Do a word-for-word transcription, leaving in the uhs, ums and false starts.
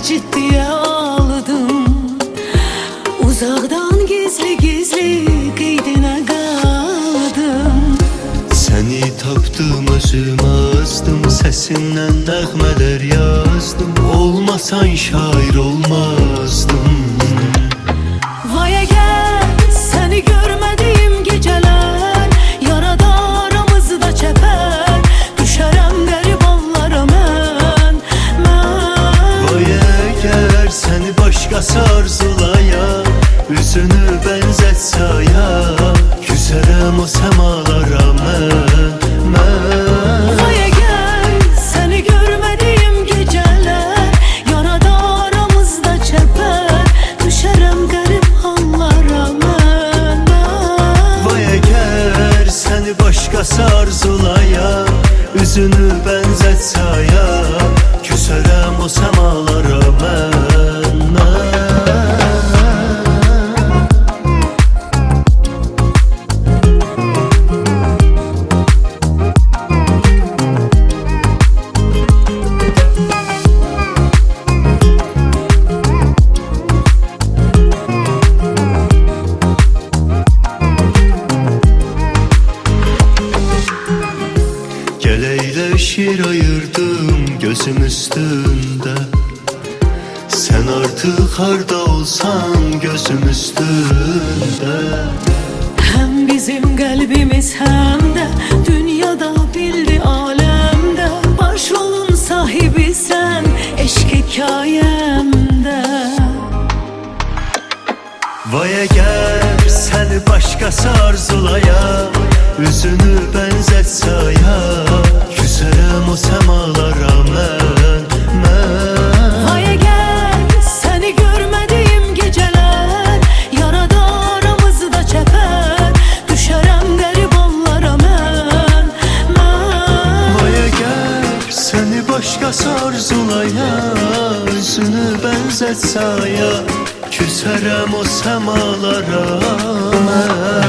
ciddiye aldım. Uzaktan gizli gizli qeydinə qaldım. Səni tapdım, özüm azdım, səsindən nəğmələr yazdım. Olmasan şair olmazdım. Vay əgər səni görmədiyim gecələr, yarada aramızda çəpər, düşərəm qərib hallara mən, mən. Vay əgər səni başqası arzulaya, üzünü bənzət saya, küsərəm o səmalara mən, mən. Vay əgər səni görmədiyim gecələr, yarada aramızda çəpər, düşərəm qərib hallara mən, mən. Vay əgər səni başqası arzulaya, üzünü bənzət saya, küsərəm o səmalara mən, mən. Şir ayırdım gözüm üstünde, sen artık harda olsan gözüm üstünde. Hem bizim qəlbimiz həm də dünyada bildi aləmdə, başrolun sahibisən eşq hekayəmdə. Vay əgər səni başqası arzulaya, üzünü bənzət saya, küsərəm o səmalara mən, mən. Vay əgər səni görmədiyim gecələr, yarada aramızda çəpər, düşərəm qərib hallara mən, mən. Vay əgər səni başqası arzulaya, üzünü bənzət saya, küsərəm o səmalara mən.